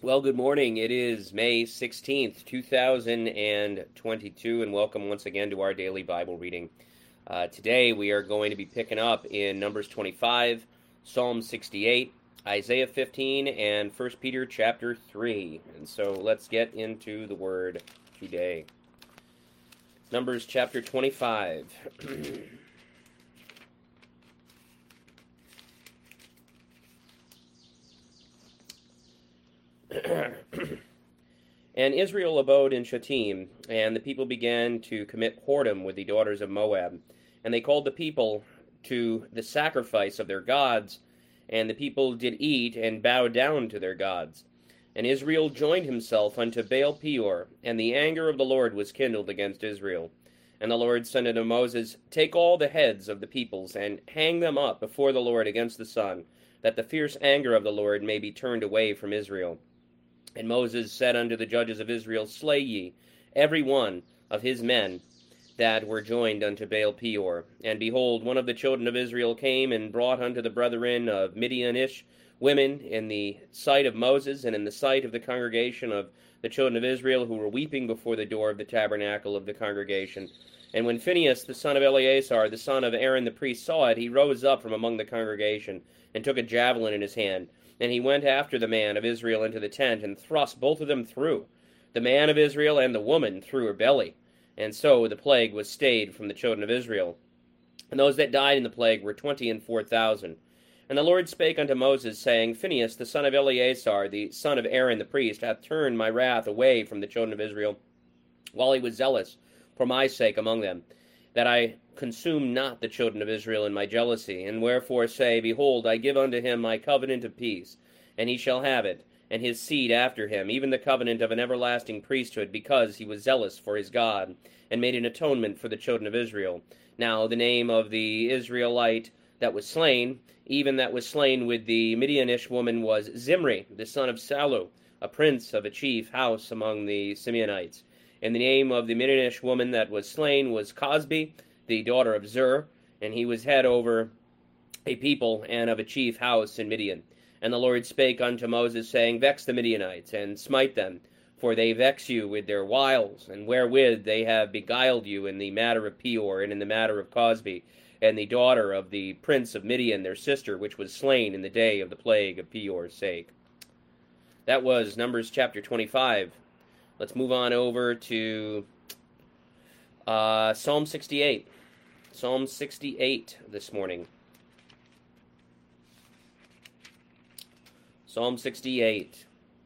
Well, good morning. It is May 16th, 2022, and welcome once again to our daily Bible reading. Today we are going to be picking up in Numbers 25, Psalm 68, Isaiah 15, and 1 Peter chapter 3. And so let's get into the Word today. Numbers chapter 25. And Israel abode in Shittim, and the people began to commit whoredom with the daughters of Moab. And they called the people to the sacrifice of their gods, and the people did eat and bow down to their gods. And Israel joined himself unto Baal Peor, and the anger of the Lord was kindled against Israel. And the Lord said unto Moses, Take all the heads of the peoples, and hang them up before the Lord against the sun, that the fierce anger of the Lord may be turned away from Israel. And Moses said unto the judges of Israel, Slay ye every one of his men that were joined unto Baal Peor. And behold, one of the children of Israel came and brought unto the brethren of Midianish women in the sight of Moses and in the sight of the congregation of the children of Israel, who were weeping before the door of the tabernacle of the congregation. And when Phinehas the son of Eleazar, the son of Aaron the priest, saw it, he rose up from among the congregation, and took a javelin in his hand. And he went after the man of Israel into the tent, and thrust both of them through, the man of Israel and the woman through her belly. And so the plague was stayed from the children of Israel. And those that died in the plague were 24,000. And the Lord spake unto Moses, saying, Phinehas the son of Eleazar, the son of Aaron the priest, hath turned my wrath away from the children of Israel, while he was zealous for my sake among them, that I consume not the children of Israel in my jealousy. And wherefore say, Behold, I give unto him my covenant of peace, and he shall have it, and his seed after him, even the covenant of an everlasting priesthood, because he was zealous for his God, and made an atonement for the children of Israel. Now the name of the Israelite that was slain, even that was slain with the Midianish woman, was Zimri, the son of Salu, a prince of a chief house among the Simeonites. And the name of the Midianish woman that was slain was Cosbi, the daughter of Zur, and he was head over a people and of a chief house in Midian. And the Lord spake unto Moses, saying, Vex the Midianites, and smite them, for they vex you with their wiles, and wherewith they have beguiled you in the matter of Peor, and in the matter of Cosbi, and the daughter of the prince of Midian, their sister, which was slain in the day of the plague of Peor's sake. That was Numbers chapter 25. Let's move on over to Psalm 68. Psalm 68 this morning. Psalm 68.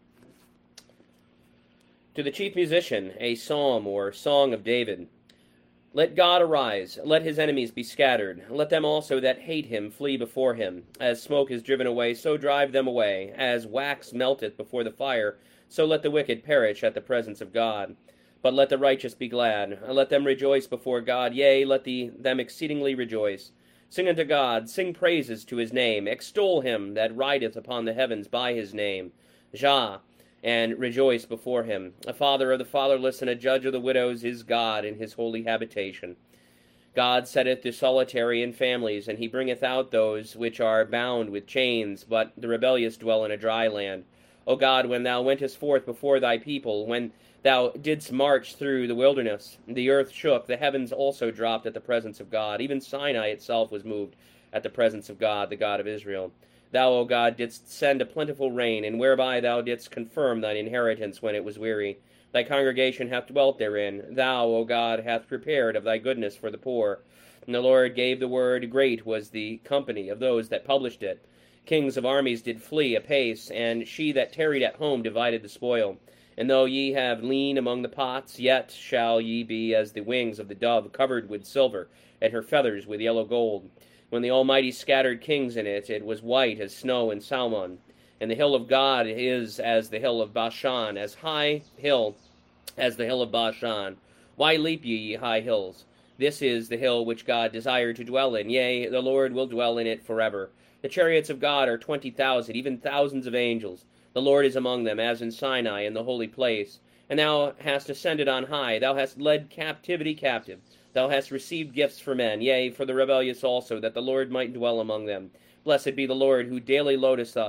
To the chief musician, a psalm or song of David. Let God arise, let his enemies be scattered, let them also that hate him flee before him. As smoke is driven away, so drive them away. As wax melteth before the fire, so let the wicked perish at the presence of God. But let the righteous be glad, let them rejoice before God, yea, let them exceedingly rejoice. Sing unto God, sing praises to his name, extol him that rideth upon the heavens by his name. Jah, and rejoice before him. A father of the fatherless and a judge of the widows is God in his holy habitation. God setteth the solitary in families, and he bringeth out those which are bound with chains, but the rebellious dwell in a dry land. O God, when thou wentest forth before thy people, when thou didst march through the wilderness, the earth shook, the heavens also dropped at the presence of God. Even Sinai itself was moved at the presence of God, the God of Israel. Thou, O God, didst send a plentiful rain, and whereby thou didst confirm thine inheritance when it was weary. Thy congregation hath dwelt therein. Thou, O God, hast prepared of thy goodness for the poor. And the Lord gave the word, great was the company of those that published it. Kings of armies did flee apace, and she that tarried at home divided the spoil. And though ye have lean among the pots, yet shall ye be as the wings of the dove, covered with silver, and her feathers with yellow gold. When the Almighty scattered kings in it, it was white as snow in Salmon. And the hill of God is as the hill of Bashan, as high hill as the hill of Bashan. Why leap ye high hills? This is the hill which God desired to dwell in. Yea, the Lord will dwell in it forever. The chariots of God are 20,000, even thousands of angels. The Lord is among them, as in Sinai, in the holy place. And thou hast ascended on high. Thou hast led captivity captive. Thou hast received gifts for men, yea, for the rebellious also, that the Lord might dwell among them. Blessed be the Lord, who daily loadeth us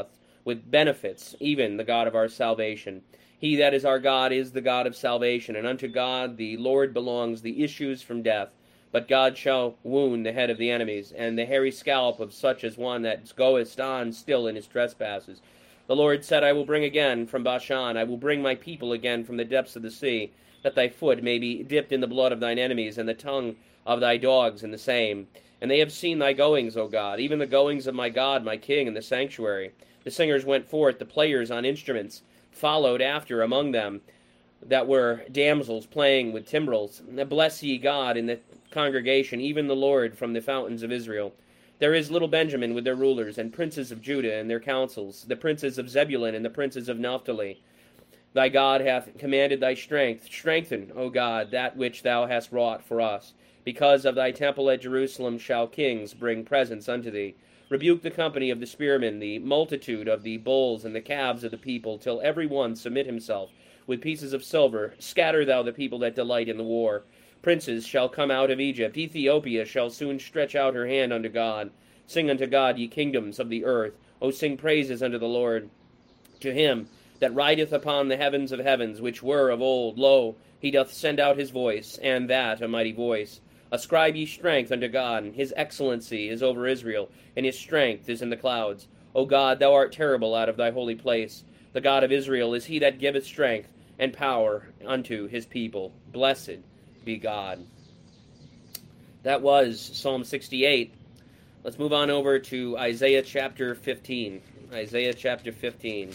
with benefits, even the God of our salvation. He that is our God is the God of salvation, and unto God the Lord belongs the issues from death. But God shall wound the head of the enemies, and the hairy scalp of such as one that goeth on still in his trespasses. The Lord said, I will bring again from Bashan, I will bring my people again from the depths of the sea, that thy foot may be dipped in the blood of thine enemies, and the tongue of thy dogs in the same. And they have seen thy goings, O God, even the goings of my God, my King, in the sanctuary. The singers went forth, the players on instruments followed after among them, that were damsels playing with timbrels. Bless ye God in the congregation, even the Lord from the fountains of Israel. There is little Benjamin with their rulers, and princes of Judah and their councils, the princes of Zebulun and the princes of Naphtali. Thy God hath commanded thy strength. Strengthen, O God, that which thou hast wrought for us. Because of thy temple at Jerusalem shall kings bring presents unto thee. Rebuke the company of the spearmen, the multitude of the bulls and the calves of the people, till every one submit himself with pieces of silver. Scatter thou the people that delight in the war. Princes shall come out of Egypt. Ethiopia shall soon stretch out her hand unto God. Sing unto God, ye kingdoms of the earth. O sing praises unto the Lord. To him that rideth upon the heavens of heavens, which were of old, lo, he doth send out his voice, and that a mighty voice. Ascribe ye strength unto God. His excellency is over Israel, and his strength is in the clouds. O God, thou art terrible out of thy holy place. The God of Israel is he that giveth strength and power unto his people. Blessed be God. That was Psalm 68. Let's move on over to Isaiah chapter 15. Isaiah chapter 15.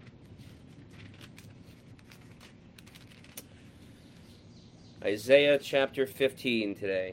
Isaiah chapter 15 today.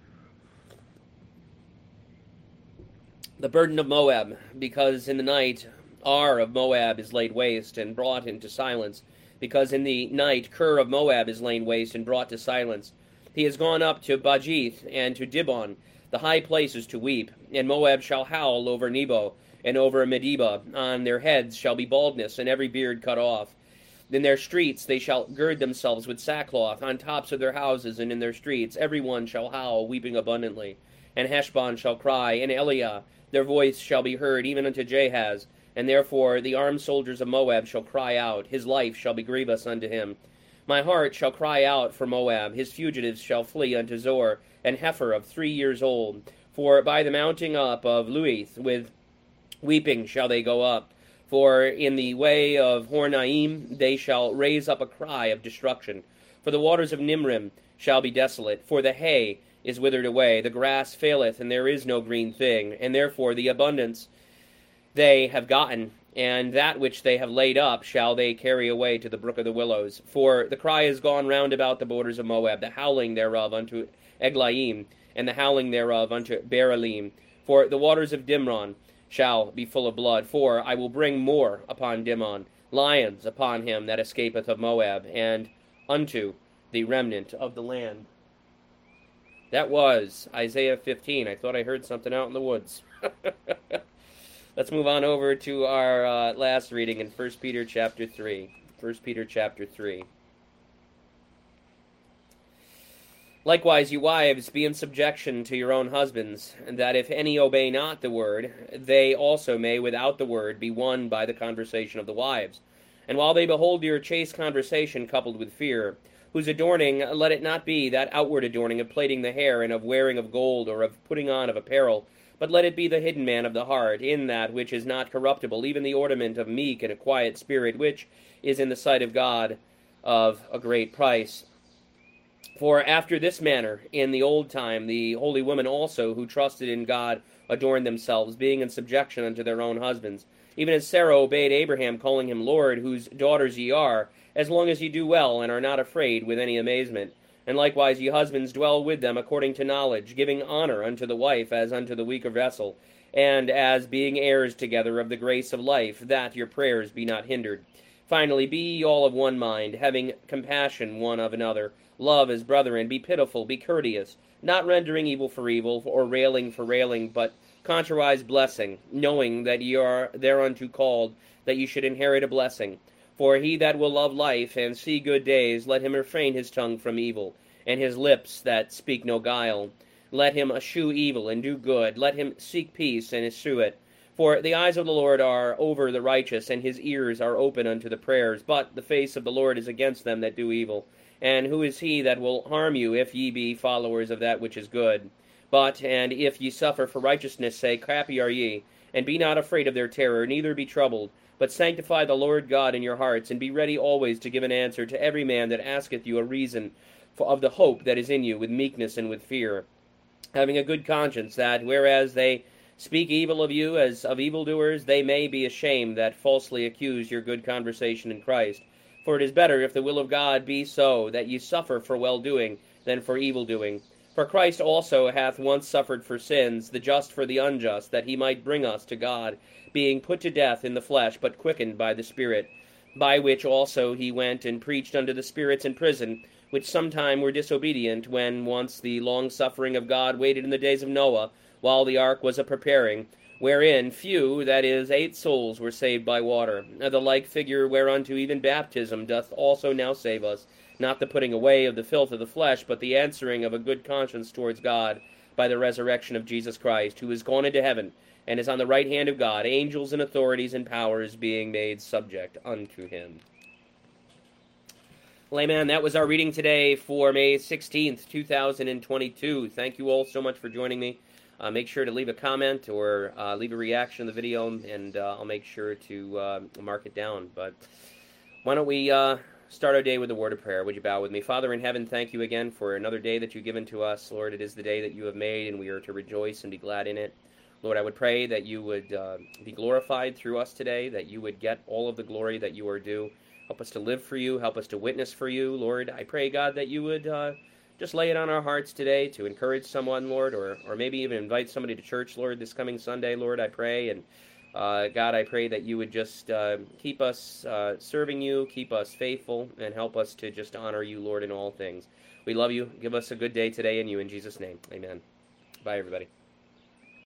The burden of Moab, because in the night Ar of Moab is laid waste and brought into silence, because in the night Kir of Moab is laid waste and brought to silence. He has gone up to Bajith and to Dibon, the high places, to weep, and Moab shall howl over Nebo and over Medeba. On their heads shall be baldness, and every beard cut off. In their streets they shall gird themselves with sackcloth, on tops of their houses and in their streets. Every one shall howl, weeping abundantly. And Heshbon shall cry, and Eliah, their voice shall be heard, even unto Jahaz. And therefore the armed soldiers of Moab shall cry out, his life shall be grievous unto him. My heart shall cry out for Moab, his fugitives shall flee unto Zor, and heifer of 3 years old. For by the mounting up of Luith, with weeping shall they go up. For in the way of Hornaim they shall raise up a cry of destruction. For the waters of Nimrim shall be desolate, for the hay is withered away, the grass faileth, and there is no green thing, and therefore the abundance they have gotten, and that which they have laid up shall they carry away to the brook of the willows. For the cry is gone round about the borders of Moab, the howling thereof unto Eglaim, and the howling thereof unto Beralim. For the waters of Dimron shall be full of blood, for I will bring more upon Dimon, lions upon him that escapeth of Moab, and unto the remnant of the land. That was Isaiah 15. I thought I heard something out in the woods. Let's move on over to our last reading in 1 Peter chapter 3. 1 Peter chapter 3. Likewise, you wives, be in subjection to your own husbands, and that if any obey not the word, they also may without the word be won by the conversation of the wives. And while they behold your chaste conversation coupled with fear, whose adorning, let it not be that outward adorning of plaiting the hair, and of wearing of gold, or of putting on of apparel, but let it be the hidden man of the heart, in that which is not corruptible, even the ornament of meek and a quiet spirit, which is in the sight of God of a great price. For after this manner, in the old time, the holy women also, who trusted in God, adorned themselves, being in subjection unto their own husbands, even as Sarah obeyed Abraham, calling him Lord, whose daughters ye are, as long as ye do well, and are not afraid with any amazement. And likewise ye husbands dwell with them according to knowledge, giving honor unto the wife as unto the weaker vessel, and as being heirs together of the grace of life, that your prayers be not hindered. Finally, be ye all of one mind, having compassion one of another. Love as brethren, be pitiful, be courteous, not rendering evil for evil, or railing for railing, but contrariwise blessing, knowing that ye are thereunto called, that ye should inherit a blessing. For he that will love life and see good days, let him refrain his tongue from evil, and his lips that speak no guile. Let him eschew evil and do good, let him seek peace and eschew it. For the eyes of the Lord are over the righteous, and his ears are open unto the prayers. But the face of the Lord is against them that do evil. And who is he that will harm you, if ye be followers of that which is good? But, and if ye suffer for righteousness' sake, happy are ye. And be not afraid of their terror, neither be troubled. But sanctify the Lord God in your hearts, and be ready always to give an answer to every man that asketh you a reason of the hope that is in you, with meekness and with fear, having a good conscience, that, whereas they speak evil of you as of evildoers, they may be ashamed that falsely accuse your good conversation in Christ. For it is better, if the will of God be so, that ye suffer for well-doing, than for evil-doing. For Christ also hath once suffered for sins, the just for the unjust, that he might bring us to God, being put to death in the flesh, but quickened by the Spirit, by which also he went and preached unto the spirits in prison, which sometime were disobedient, when once the long-suffering of God waited in the days of Noah, while the ark was a-preparing, wherein few, that is, 8 souls, were saved by water. The like figure whereunto even baptism doth also now save us, not the putting away of the filth of the flesh, but the answering of a good conscience towards God, by the resurrection of Jesus Christ, who is gone into heaven, and is on the right hand of God, angels and authorities and powers being made subject unto him. Well, amen. That was our reading today for May 16th, 2022. Thank you all so much for joining me. Make sure to leave a comment or leave a reaction to the video, and I'll make sure to mark it down. But why don't we start our day with a word of prayer? Would you bow with me? Father in heaven, thank you again for another day that you've given to us. Lord, it is the day that you have made, and we are to rejoice and be glad in it. Lord, I would pray that you would be glorified through us today, that you would get all of the glory that you are due. Help us to live for you. Help us to witness for you. Lord, I pray, God, that you would just lay it on our hearts today to encourage someone, Lord, or maybe even invite somebody to church, Lord, this coming Sunday, Lord, I pray. And God, I pray that you would just keep us serving you, keep us faithful, and help us to just honor you, Lord, in all things. We love you. Give us a good day today in you. In Jesus' name, amen. Bye, everybody.